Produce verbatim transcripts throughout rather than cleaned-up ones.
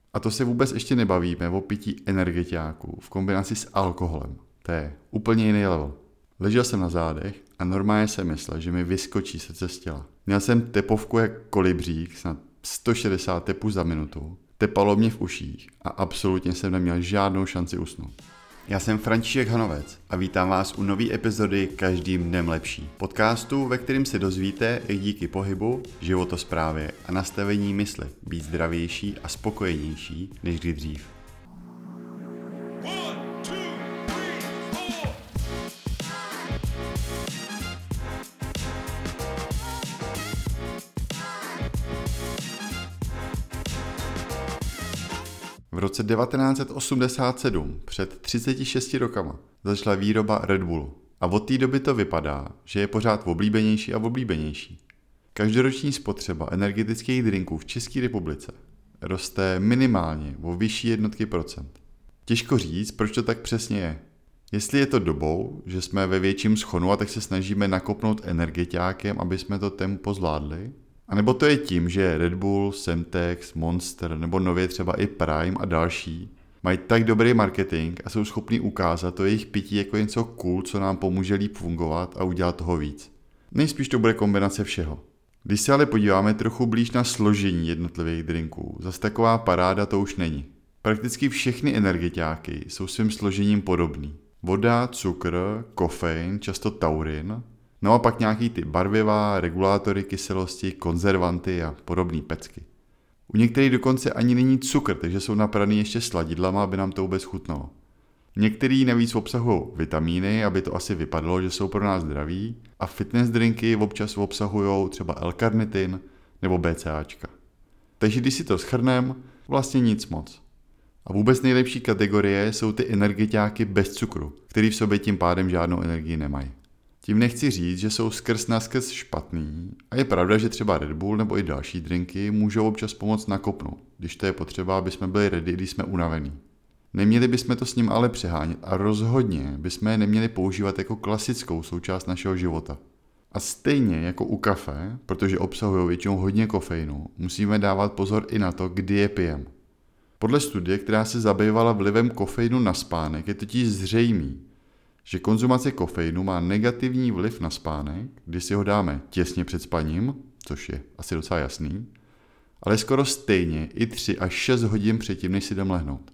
A to se vůbec ještě nebavíme o pití energetiáků v kombinaci s alkoholem. To je úplně jiný level. Ležel jsem na zádech a normálně jsem myslel, že mi vyskočí srdce z těla. Měl jsem tepovku jak kolibřík, snad sto šedesát tepů za minutu, tepalo mě v uších a absolutně jsem neměl žádnou šanci usnout. Já jsem František Hanovec a vítám vás u nové epizody Každým dnem lepší. Podcastu, ve kterém se dozvíte, jak díky pohybu, životosprávě a nastavení mysli být zdravější a spokojenější než kdy dřív. V roce devatenáct set osmdesát sedm, před třiceti šesti rokama, začala výroba Red Bullu. A od té doby to vypadá, že je pořád oblíbenější a oblíbenější. Každoroční spotřeba energetických drinků v České republice roste minimálně o vyšší jednotky procent. Těžko říct, proč to tak přesně je. Jestli je to dobou, že jsme ve větším schonu a tak se snažíme nakopnout energetiákem, aby jsme to tempo zvládli, a nebo to je tím, že Red Bull, Semtex, Monster nebo nově třeba i Prime a další mají tak dobrý marketing a jsou schopni ukázat to jejich pití jako něco cool, co nám pomůže líp fungovat a udělat toho víc. Nejspíš to bude kombinace všeho. Když se ale podíváme trochu blíž na složení jednotlivých drinků, zase taková paráda to už není. Prakticky všechny energetiáky jsou svým složením podobný. Voda, cukr, kofein, často taurin, no a pak nějaký ty barviva, regulátory kyselosti, konzervanty a podobné pecky. U některých dokonce ani není cukr, takže jsou napraný ještě sladidlama, aby nám to vůbec chutnalo. Některý navíc obsahují vitamíny, aby to asi vypadalo, že jsou pro nás zdraví, a fitness drinky občas obsahují třeba L-karnitin nebo B C A čka. Takže když si to shrnem, vlastně nic moc. A vůbec nejlepší kategorie jsou ty energetiáky bez cukru, který v sobě tím pádem žádnou energii nemají. Tím nechci říct, že jsou skrz naskrz špatný, a je pravda, že třeba Red Bull nebo i další drinky můžou občas pomoct nakopnout, když to je potřeba, aby jsme byli ready, když jsme unavení. Neměli bychom to s ním ale přehánět a rozhodně bychom je neměli používat jako klasickou součást našeho života. A stejně jako u kafe, protože obsahují většinou hodně kofeinu, musíme dávat pozor i na to, kdy je pijeme. Podle studie, která se zabývala vlivem kofeinu na spánek, je totiž zřejmý, že konzumace kofeinu má negativní vliv na spánek, když si ho dáme těsně před spaním, což je asi docela jasný, ale skoro stejně i tři až šest hodin předtím, než si jdem lehnout.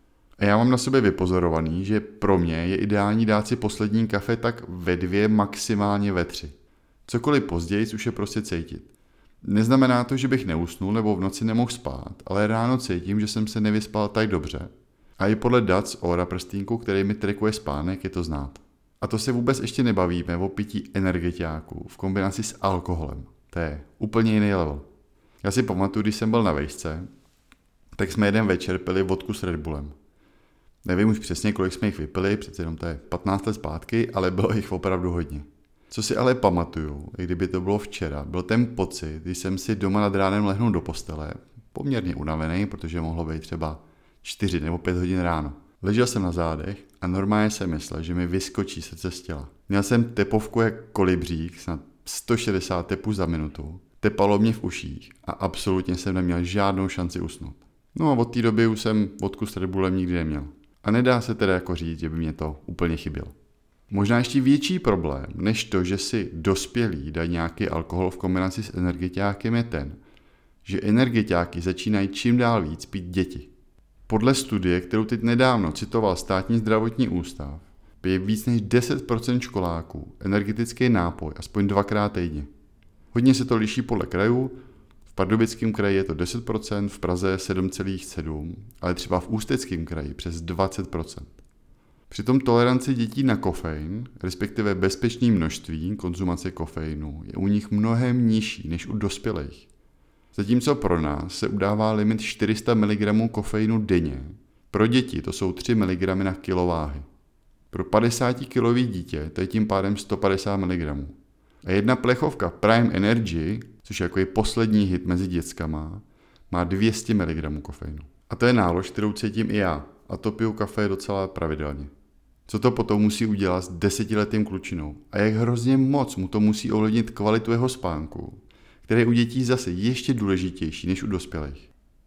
A já mám na sobě vypozorovaný, že pro mě je ideální dát si poslední kafe tak ve dvě, maximálně ve tři. Cokoliv později už je prostě cítit. Neznamená to, že bych neusnul nebo v noci nemohl spát, ale ráno cítím, že jsem se nevyspal tak dobře. A i podle dat z Oura prstínku, který mi trackuje spánek, je to znát. A to se vůbec ještě nebavíme o pití energetiáků v kombinaci s alkoholem. To je úplně jiný level. Já si pamatuju, když jsem byl na vejšce, tak jsme jeden večer pili vodku s Red Bullem. Nevím už přesně, kolik jsme jich vypili, přece jenom to je patnáct let zpátky, ale bylo jich opravdu hodně. Co si ale pamatuju, i kdyby to bylo včera, byl ten pocit, když jsem si doma nad ránem lehnul do postele, poměrně unavený, protože mohlo být třeba čtyři nebo pět hodin ráno. Ležel jsem na zádech a normálně jsem myslel, že mi vyskočí srdce z těla. Měl jsem tepovku jak kolibřík, snad sto šedesát tepů za minutu, tepalo mě v uších a absolutně jsem neměl žádnou šanci usnout. No a od té doby už jsem vodku s Red Bullem nikdy neměl. A nedá se teda jako říct, že by mě to úplně chybělo. Možná ještě větší problém, než to, že si dospělí dají nějaký alkohol v kombinaci s energetiákem, je ten, že energetiáky začínají čím dál víc pít děti. Podle studie, kterou teď nedávno citoval Státní zdravotní ústav, pije víc než deset procent školáků energetický nápoj aspoň dvakrát týdně. Hodně se to liší podle krajů, v Pardubickém kraji je to deset procent, v Praze sedm celá sedm procenta, ale třeba v Ústeckém kraji přes dvacet procent. Přitom tolerance dětí na kofein, respektive bezpečné množství konzumace kofeinu, je u nich mnohem nižší než u dospělých. Zatímco pro nás se udává limit čtyři sta miligramů kofeinu denně, pro děti to jsou tři miligramy na kilo váhy. Pro padesátikilový dítě to je tím pádem sto padesát miligramů. A jedna plechovka Prime Energy, což je jako je poslední hit mezi dětskama, má dvě stě miligramů kofeinu. A to je nálož, kterou cítím i já, a to piju kafe docela pravidelně. Co to potom musí udělat s desetiletým klučinou a jak hrozně moc mu to musí ovlivnit kvalitu jeho spánku, který je u dětí zase ještě důležitější než u dospělých.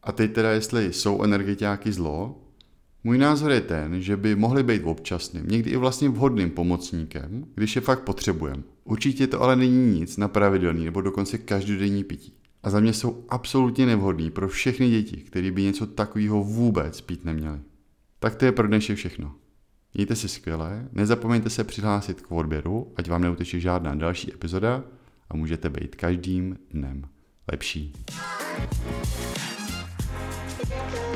A teď teda, jestli jsou energetiáky zlo, můj názor je ten, že by mohly být občasným, někdy i vlastně vhodným pomocníkem, když je fakt potřebujeme. Určitě to ale není nic na pravidelný nebo dokonce každodenní pití. A za mě jsou absolutně nevhodný pro všechny děti, které by něco takového vůbec pít neměly. Tak to je pro dnešek všechno. Mějte si skvěle, nezapomeňte se přihlásit k odběru, ať vám neuteče žádná další epizoda a můžete být každým dnem lepší. Thank you.